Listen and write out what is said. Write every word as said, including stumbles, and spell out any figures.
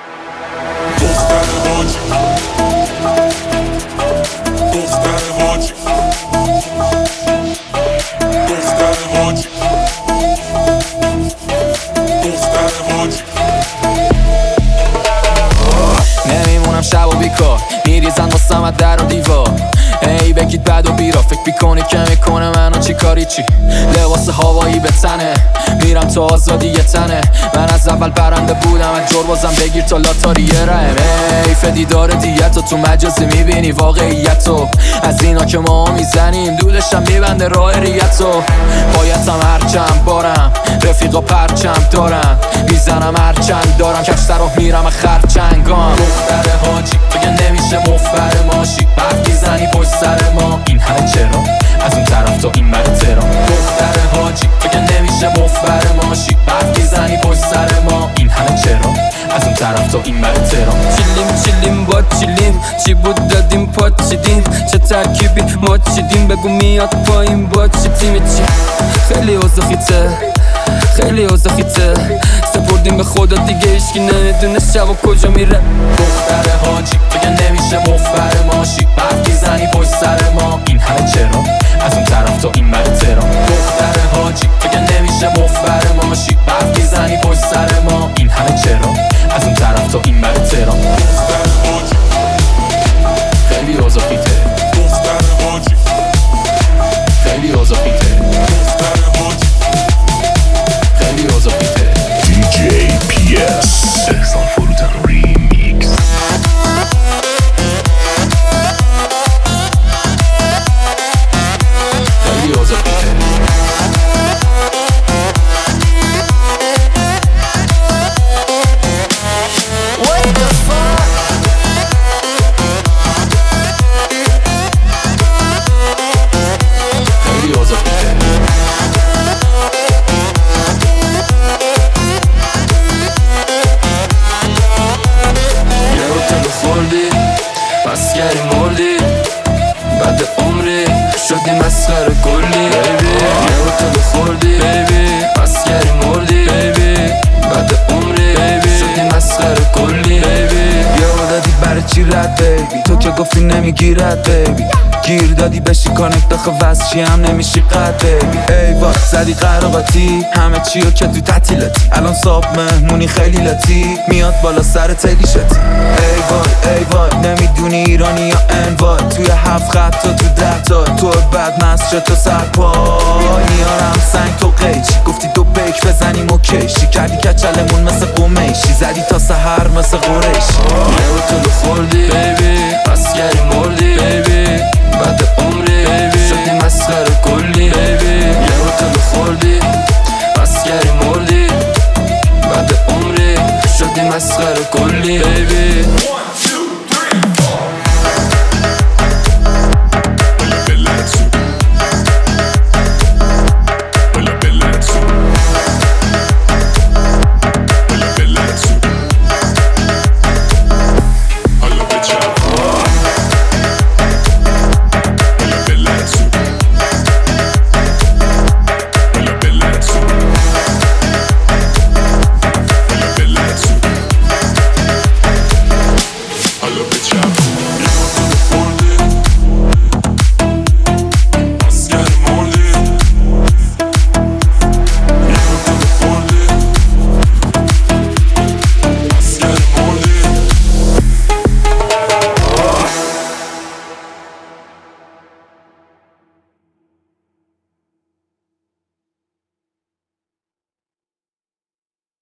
دختر حاجی دختر حاجی دختر حاجی دختر حاجی نمیمونم شب و بیکار میریزن واسم در و دیوار ای بگید بد و بیرا فکر بیکنی که میکنه منو چی کاری چی لباس هوایی به تنه میرم تو آزادی یه تنه من از اول پرنده بودم از جور بازم بگیر تا لاتاری یه رحم حیف دیدار دیتو تو مجازی میبینی واقعیتو از اینا که ما میزنیم دودشم میبنده راه ریتو بایدم هرچند بارم رفیقا پرچم دارم میزنم هرچند دارم کشتر رو میرم خرچنگام دختر حاجی بگه نمیشه مفبر ماشی بعد میزنی پشت سر ما این همه چرا از اون طرف تا این مره ترا دختر حاجی بگه نمیشه مفبر ماشی بعد میزنی پشت سر ما این همه چرا از اون طرف تا این مره ترا چیلیم چیلیم با چیلیم چی بود دادیم پات چیدیم چه ترکیبی ما چیدیم بگو میاد پایین با چی تیم چی خیلی اوزخیته خیلی اوزخیته سپردیم به خدا دیگه ایشکی نمیدونه شب و کجا میره دختر حاجی بگه نمیشه مفبر ماشی بعد میزنی پشت سر ما این همه چرا از اون طرف تا این مره ترا دختر حاجی بگه نمیشه مفبر ماشی بعد میزنی پشت سر ما این همه چرا از اون طرف تا این مره ترا دختر حاجی خیلی اوزاقیته دختر حاجی خیلی اوزاقیته دختر حاجی خیلی اوزاقیته دی جی پی اس احسان فروتن ریمیکس خیلی اوزاقیته خیلی اوزاقیته یه هتل خوردی مسگری مردی بعد عمری شدی مسخره کلی یه هتل خوردی مسگری مردی بعد عمری شدی مسخره کلی یه دادی برای چی رد بیبی تو که گفتی نمیگیرد بیبی گیر دادی بشی کانکت آخه وزشی هم نمیشی قد بیبی ای وای زدی قراقاتی همه چی رو که تو تعطیلاتی الان صاب مهمونی خیلی لاتی میاد بالا سر تلی شدی ای وای ای وای نمیدونی ایرانی یا انوای توی هفت خط تا تو ده تا تو بعد مست شد تو سرپای میارم سنگ تو قیچی گفتی دو بیک بزنیم و کشی کردی کچلمون مثل قمیشی زدی تا سحر مثل قریشی یه هتل خوردی مسگری مردی بعد عمری شدی مسخره کلی یه هتل خوردی مسگری مردی بعد عمری شدی مسخره کلی